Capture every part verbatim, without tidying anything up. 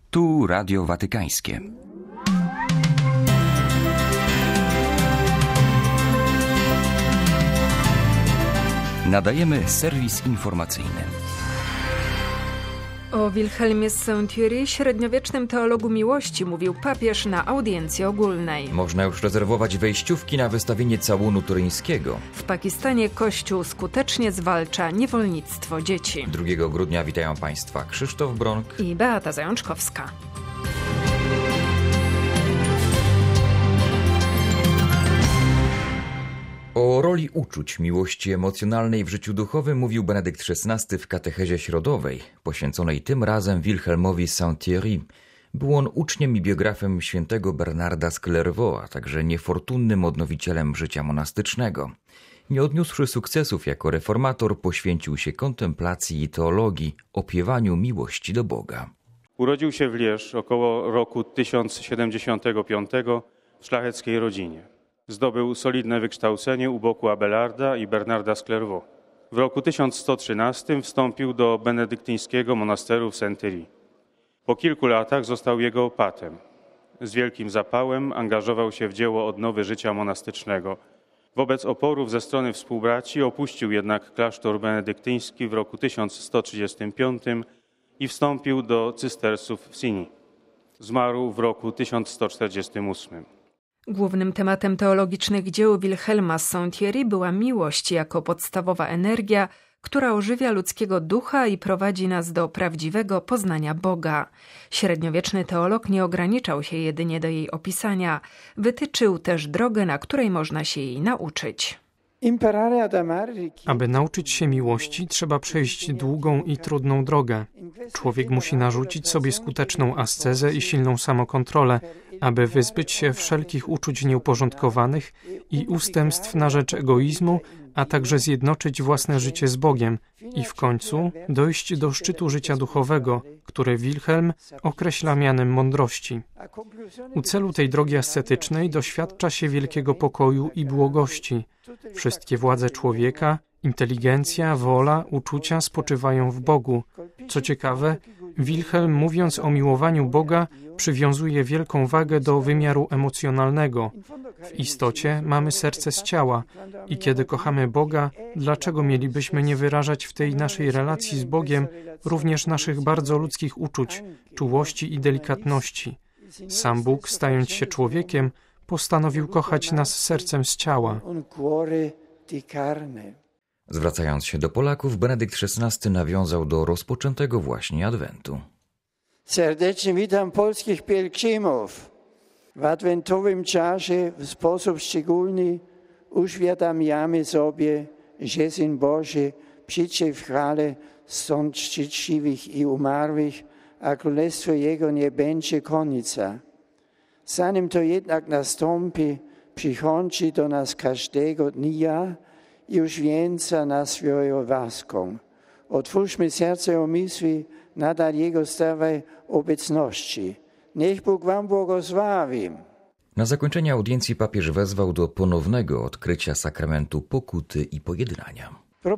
Tu Radio Watykańskie. Nadajemy serwis informacyjny. O Wilhelmie z Saint-Thierry, średniowiecznym teologu miłości, mówił papież na audiencji ogólnej. Można już rezerwować wejściówki na wystawienie całunu turyńskiego. W Pakistanie Kościół skutecznie zwalcza niewolnictwo dzieci. drugiego grudnia witają Państwa Krzysztof Bronk i Beata Zajączkowska. O roli uczuć, miłości emocjonalnej w życiu duchowym mówił Benedykt szesnasty w katechezie środowej, poświęconej tym razem Wilhelmowi z Saint-Thierry. Był on uczniem i biografem świętego Bernarda z Clairvaux, a także niefortunnym odnowicielem życia monastycznego. Nie odniósłszy sukcesów jako reformator, poświęcił się kontemplacji i teologii, opiewaniu miłości do Boga. Urodził się w Lierz około roku tysiąc siedemdziesiątego piątego w szlacheckiej rodzinie. Zdobył solidne wykształcenie u boku Abelarda i Bernarda z Clairvaux. W roku tysiąc sto trzynastym wstąpił do benedyktyńskiego monasteru w Saint-Thierry. Po kilku latach został jego opatem. Z wielkim zapałem angażował się w dzieło odnowy życia monastycznego. Wobec oporów ze strony współbraci opuścił jednak klasztor benedyktyński w roku tysiąc sto trzydziestym piątym i wstąpił do cystersów w Signy. Zmarł w roku tysiąc sto czterdziestym ósmym. Głównym tematem teologicznych dzieł Wilhelma z Saint-Thierry była miłość jako podstawowa energia, która ożywia ludzkiego ducha i prowadzi nas do prawdziwego poznania Boga. Średniowieczny teolog nie ograniczał się jedynie do jej opisania, wytyczył też drogę, na której można się jej nauczyć. Aby nauczyć się miłości, trzeba przejść długą i trudną drogę. Człowiek musi narzucić sobie skuteczną ascezę i silną samokontrolę, aby wyzbyć się wszelkich uczuć nieuporządkowanych i ustępstw na rzecz egoizmu, a także zjednoczyć własne życie z Bogiem i w końcu dojść do szczytu życia duchowego, które Wilhelm określa mianem mądrości. U celu tej drogi ascetycznej doświadcza się wielkiego pokoju i błogości. Wszystkie władze człowieka, inteligencja, wola, uczucia spoczywają w Bogu. Co ciekawe, Wilhelm, mówiąc o miłowaniu Boga, przywiązuje wielką wagę do wymiaru emocjonalnego. W istocie mamy serce z ciała i kiedy kochamy Boga, dlaczego mielibyśmy nie wyrażać w tej naszej relacji z Bogiem również naszych bardzo ludzkich uczuć, czułości i delikatności? Sam Bóg, stając się człowiekiem, postanowił kochać nas sercem z ciała. Zwracając się do Polaków, Benedykt szesnasty nawiązał do rozpoczętego właśnie Adwentu. Serdecznie witam polskich pielgrzymów. W adwentowym czasie w sposób szczególny uświadamiamy sobie, że Syn Boży przyjdzie w chwale stąd szczęśliwych i umarłych, a królestwo Jego nie będzie końca. Zanim to jednak nastąpi, przychodzi do nas każdego dnia i uświęca nas swoją łaską. Otwórzmy serce umysły nadal Jego stałej obecności. Niech Bóg wam błogosławi. Na zakończenie audiencji papież wezwał do ponownego odkrycia sakramentu pokuty i pojednania.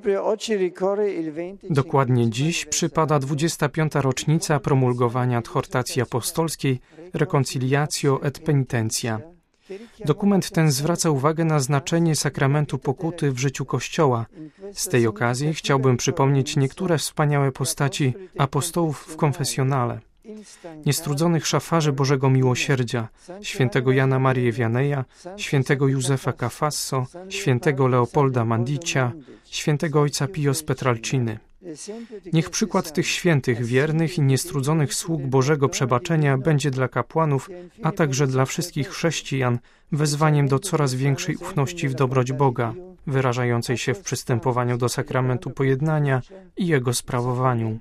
Dokładnie dziś przypada dwudziesta piąta rocznica promulgowania adhortacji apostolskiej Reconciliatio et Penitentia. Dokument ten zwraca uwagę na znaczenie sakramentu pokuty w życiu Kościoła. Z tej okazji chciałbym przypomnieć niektóre wspaniałe postaci apostołów w konfesjonale. Niestrudzonych szafarzy Bożego Miłosierdzia, świętego Jana Marię Vianeja, świętego Józefa Cafasso, świętego Leopolda Mandicia, świętego ojca Pio z Petralciny. Niech przykład tych świętych, wiernych i niestrudzonych sług Bożego przebaczenia będzie dla kapłanów, a także dla wszystkich chrześcijan wezwaniem do coraz większej ufności w dobroć Boga, wyrażającej się w przystępowaniu do sakramentu pojednania i jego sprawowaniu.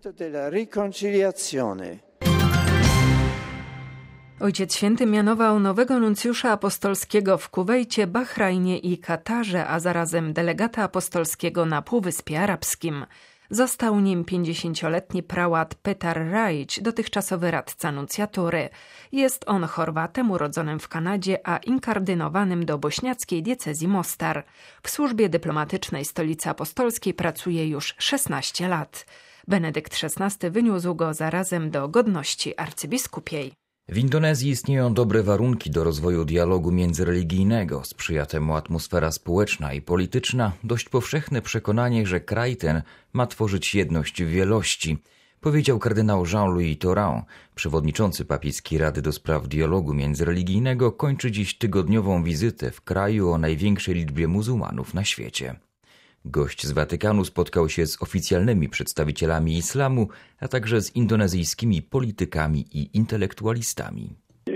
Ojciec Święty mianował nowego nuncjusza apostolskiego w Kuwejcie, Bahrajnie i Katarze, a zarazem delegata apostolskiego na Półwyspie Arabskim. Został nim pięćdziesięcioletni prałat Petar Raić, dotychczasowy radca nuncjatury. Jest on Chorwatem urodzonym w Kanadzie, a inkardynowanym do bośniackiej diecezji Mostar. W służbie dyplomatycznej Stolicy Apostolskiej pracuje już szesnaście lat. Benedykt szesnasty wyniósł go zarazem do godności arcybiskupiej. W Indonezji istnieją dobre warunki do rozwoju dialogu międzyreligijnego. Sprzyja temu atmosfera społeczna i polityczna, dość powszechne przekonanie, że kraj ten ma tworzyć jedność w wielości, powiedział kardynał Jean-Louis Torán. Przewodniczący Papieskiej Rady do Spraw Dialogu Międzyreligijnego kończy dziś tygodniową wizytę w kraju o największej liczbie muzułmanów na świecie. Gość z Watykanu spotkał się z oficjalnymi przedstawicielami islamu, a także z indonezyjskimi politykami i intelektualistami.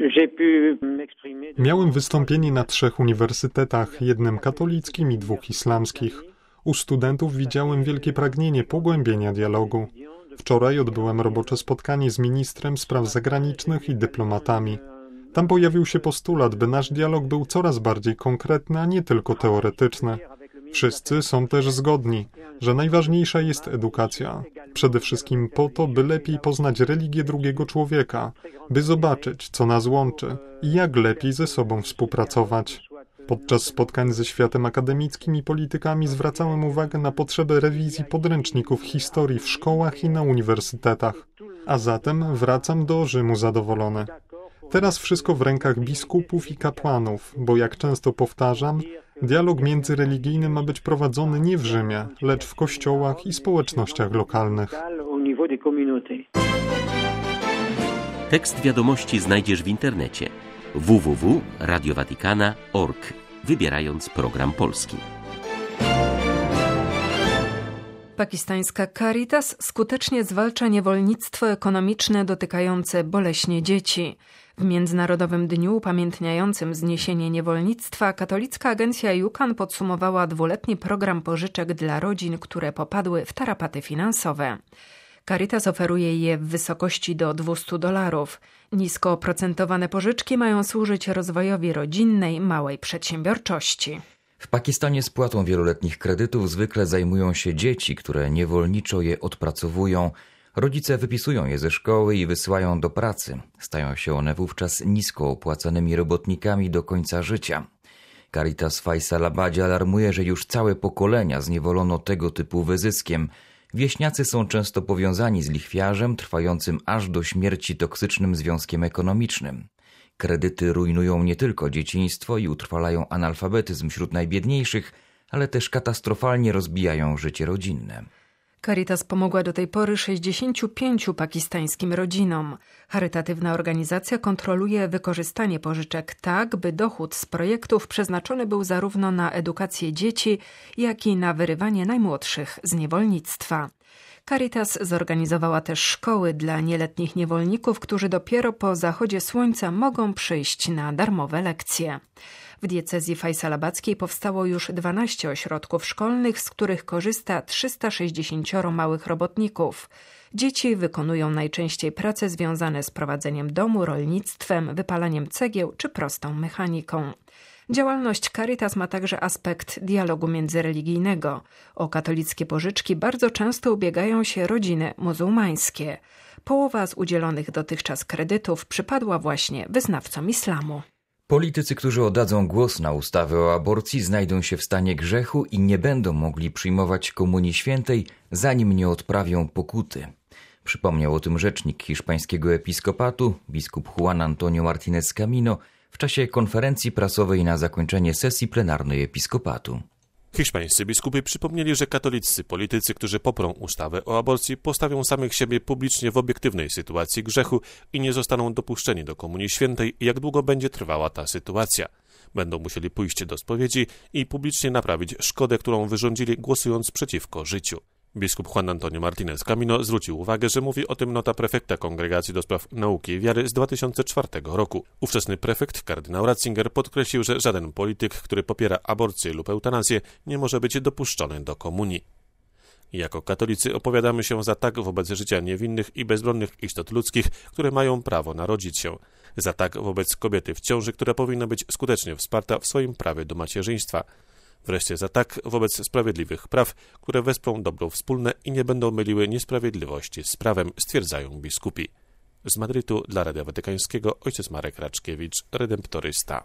Miałem wystąpienie na trzech uniwersytetach, jednym katolickim i dwóch islamskich. U studentów widziałem wielkie pragnienie pogłębienia dialogu. Wczoraj odbyłem robocze spotkanie z ministrem spraw zagranicznych i dyplomatami. Tam pojawił się postulat, by nasz dialog był coraz bardziej konkretny, a nie tylko teoretyczny. Wszyscy są też zgodni, że najważniejsza jest edukacja. Przede wszystkim po to, by lepiej poznać religię drugiego człowieka, by zobaczyć, co nas łączy i jak lepiej ze sobą współpracować. Podczas spotkań ze światem akademickim i politykami zwracałem uwagę na potrzebę rewizji podręczników historii w szkołach i na uniwersytetach. A zatem wracam do Rzymu zadowolony. Teraz wszystko w rękach biskupów i kapłanów, bo jak często powtarzam, dialog międzyreligijny ma być prowadzony nie w Rzymie, lecz w kościołach i społecznościach lokalnych. Tekst wiadomości znajdziesz w internecie w w w kropka radio watikana kropka org, wybierając program polski. Pakistańska Caritas skutecznie zwalcza niewolnictwo ekonomiczne dotykające boleśnie dzieci. W Międzynarodowym Dniu upamiętniającym zniesienie niewolnictwa katolicka agencja Jukan podsumowała dwuletni program pożyczek dla rodzin, które popadły w tarapaty finansowe. Caritas oferuje je w wysokości do dwieście dolarów. Nisko oprocentowane pożyczki mają służyć rozwojowi rodzinnej, małej przedsiębiorczości. W Pakistanie spłatą wieloletnich kredytów zwykle zajmują się dzieci, które niewolniczo je odpracowują. Rodzice wypisują je ze szkoły i wysyłają do pracy. Stają się one wówczas nisko opłacanymi robotnikami do końca życia. Caritas w Faisalabadzie alarmuje, że już całe pokolenia zniewolono tego typu wyzyskiem. Wieśniacy są często powiązani z lichwiarzem trwającym aż do śmierci toksycznym związkiem ekonomicznym. Kredyty rujnują nie tylko dzieciństwo i utrwalają analfabetyzm wśród najbiedniejszych, ale też katastrofalnie rozbijają życie rodzinne. Caritas pomogła do tej pory sześćdziesięciu pięciu pakistańskim rodzinom. Charytatywna organizacja kontroluje wykorzystanie pożyczek tak, by dochód z projektów przeznaczony był zarówno na edukację dzieci, jak i na wyrywanie najmłodszych z niewolnictwa. Caritas zorganizowała też szkoły dla nieletnich niewolników, którzy dopiero po zachodzie słońca mogą przyjść na darmowe lekcje. W diecezji fajsalabadzkiej powstało już dwanaście ośrodków szkolnych, z których korzysta trzysta sześćdziesiąt małych robotników. Dzieci wykonują najczęściej prace związane z prowadzeniem domu, rolnictwem, wypalaniem cegieł czy prostą mechaniką. Działalność Caritas ma także aspekt dialogu międzyreligijnego. O katolickie pożyczki bardzo często ubiegają się rodziny muzułmańskie. Połowa z udzielonych dotychczas kredytów przypadła właśnie wyznawcom islamu. Politycy, którzy oddadzą głos na ustawę o aborcji, znajdą się w stanie grzechu i nie będą mogli przyjmować Komunii Świętej, zanim nie odprawią pokuty. Przypomniał o tym rzecznik hiszpańskiego episkopatu, biskup Juan Antonio Martínez Camino, w czasie konferencji prasowej na zakończenie sesji plenarnej episkopatu. Hiszpańscy biskupi przypomnieli, że katoliccy politycy, którzy poprą ustawę o aborcji, postawią samych siebie publicznie w obiektywnej sytuacji grzechu i nie zostaną dopuszczeni do Komunii Świętej, jak długo będzie trwała ta sytuacja. Będą musieli pójść do spowiedzi i publicznie naprawić szkodę, którą wyrządzili, głosując przeciwko życiu. Biskup Juan Antonio Martínez Camino zwrócił uwagę, że mówi o tym nota prefekta Kongregacji do Spraw Nauki i Wiary z dwa tysiące czwartego roku. Ówczesny prefekt, kardynał Ratzinger, podkreślił, że żaden polityk, który popiera aborcję lub eutanazję, nie może być dopuszczony do komunii. Jako katolicy opowiadamy się za tak wobec życia niewinnych i bezbronnych istot ludzkich, które mają prawo narodzić się. Za tak wobec kobiety w ciąży, która powinna być skutecznie wsparta w swoim prawie do macierzyństwa. Wreszcie za tak wobec sprawiedliwych praw, które wesprą dobro wspólne i nie będą myliły niesprawiedliwości z prawem, stwierdzają biskupi. Z Madrytu dla Radia Watykańskiego ojciec Marek Raczkiewicz, redemptorysta.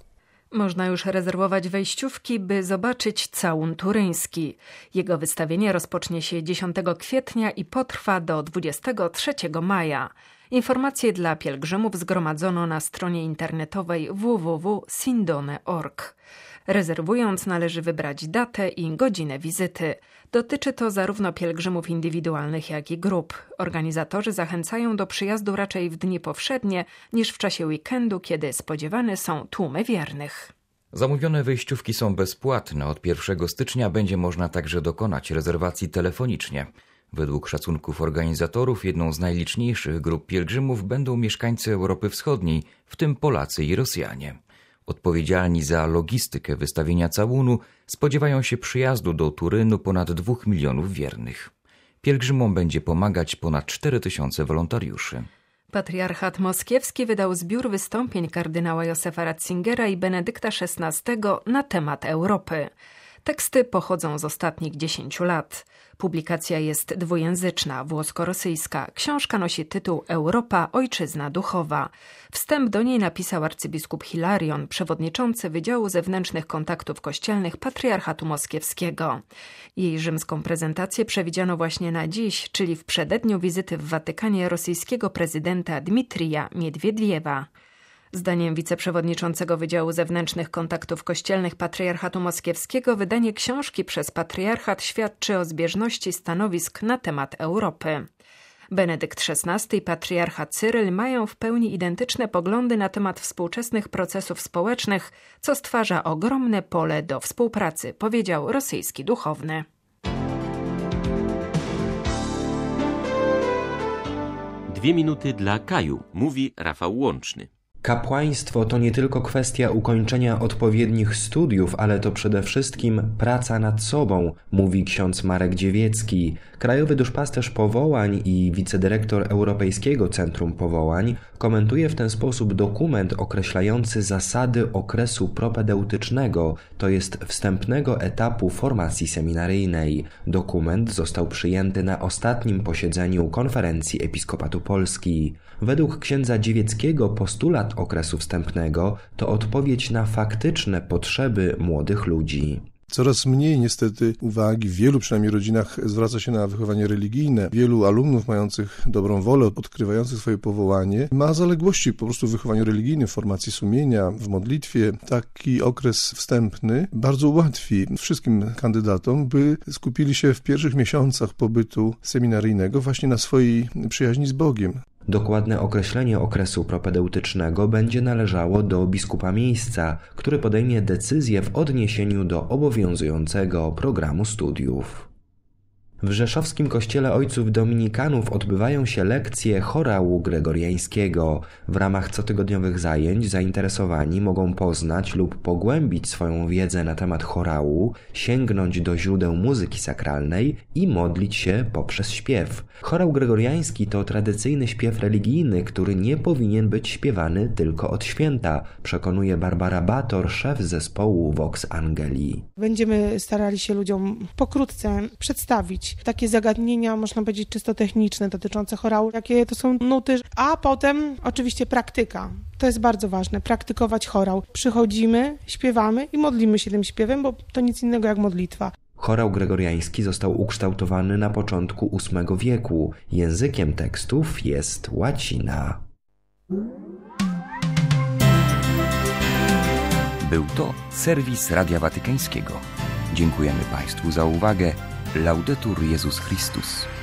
Można już rezerwować wejściówki, by zobaczyć całun turyński. Jego wystawienie rozpocznie się dziesiątego kwietnia i potrwa do dwudziestego trzeciego maja. Informacje dla pielgrzymów zgromadzono na stronie internetowej w w w kropka sindone kropka org. Rezerwując należy wybrać datę i godzinę wizyty. Dotyczy to zarówno pielgrzymów indywidualnych, jak i grup. Organizatorzy zachęcają do przyjazdu raczej w dni powszednie niż w czasie weekendu, kiedy spodziewane są tłumy wiernych. Zamówione wejściówki są bezpłatne. Od pierwszego stycznia będzie można także dokonać rezerwacji telefonicznie. Według szacunków organizatorów jedną z najliczniejszych grup pielgrzymów będą mieszkańcy Europy Wschodniej, w tym Polacy i Rosjanie. Odpowiedzialni za logistykę wystawienia całunu spodziewają się przyjazdu do Turynu ponad dwóch milionów wiernych. Pielgrzymom będzie pomagać ponad cztery tysiące wolontariuszy. Patriarchat moskiewski wydał zbiór wystąpień kardynała Józefa Ratzingera i Benedykta szesnastego na temat Europy. Teksty pochodzą z ostatnich dziesięciu lat. Publikacja jest dwujęzyczna, włosko-rosyjska. Książka nosi tytuł Europa – Ojczyzna duchowa. Wstęp do niej napisał arcybiskup Hilarion, przewodniczący Wydziału Zewnętrznych Kontaktów Kościelnych Patriarchatu Moskiewskiego. Jej rzymską prezentację przewidziano właśnie na dziś, czyli w przededniu wizyty w Watykanie rosyjskiego prezydenta Dmitrija Miedwiediewa. Zdaniem wiceprzewodniczącego Wydziału Zewnętrznych Kontaktów Kościelnych Patriarchatu Moskiewskiego wydanie książki przez patriarchat świadczy o zbieżności stanowisk na temat Europy. Benedykt szesnasty i patriarcha Cyryl mają w pełni identyczne poglądy na temat współczesnych procesów społecznych, co stwarza ogromne pole do współpracy, powiedział rosyjski duchowny. Dwie minuty dla Kaju, mówi Rafał Łączny. Kapłaństwo to nie tylko kwestia ukończenia odpowiednich studiów, ale to przede wszystkim praca nad sobą, mówi ksiądz Marek Dziewiecki, krajowy duszpasterz powołań i wicedyrektor Europejskiego Centrum Powołań. Komentuje w ten sposób dokument określający zasady okresu propedeutycznego, to jest wstępnego etapu formacji seminaryjnej. Dokument został przyjęty na ostatnim posiedzeniu Konferencji Episkopatu Polski. Według księdza Dziewieckiego postulat okresu wstępnego to odpowiedź na faktyczne potrzeby młodych ludzi. Coraz mniej niestety uwagi w wielu przynajmniej rodzinach zwraca się na wychowanie religijne. Wielu alumnów mających dobrą wolę, odkrywających swoje powołanie, ma zaległości po prostu w wychowaniu religijnym, w formacji sumienia, w modlitwie. Taki okres wstępny bardzo ułatwi wszystkim kandydatom, by skupili się w pierwszych miesiącach pobytu seminaryjnego właśnie na swojej przyjaźni z Bogiem. Dokładne określenie okresu propedeutycznego będzie należało do biskupa miejsca, który podejmie decyzję w odniesieniu do obowiązującego programu studiów. W rzeszowskim kościele ojców dominikanów odbywają się lekcje chorału gregoriańskiego. W ramach cotygodniowych zajęć zainteresowani mogą poznać lub pogłębić swoją wiedzę na temat chorału, sięgnąć do źródeł muzyki sakralnej i modlić się poprzez śpiew. Chorał gregoriański to tradycyjny śpiew religijny, który nie powinien być śpiewany tylko od święta, przekonuje Barbara Bator, szef zespołu Vox Angeli. Będziemy starali się ludziom pokrótce przedstawić takie zagadnienia, można powiedzieć, czysto techniczne dotyczące chorału, jakie to są nuty, a potem oczywiście praktyka. To jest bardzo ważne, praktykować chorał. Przychodzimy, śpiewamy i modlimy się tym śpiewem, bo to nic innego jak modlitwa. Chorał gregoriański został ukształtowany na początku ósmego wieku. Językiem tekstów jest łacina. Był to serwis Radia Watykańskiego. Dziękujemy Państwu za uwagę. Laudetur Jezus Chrystus.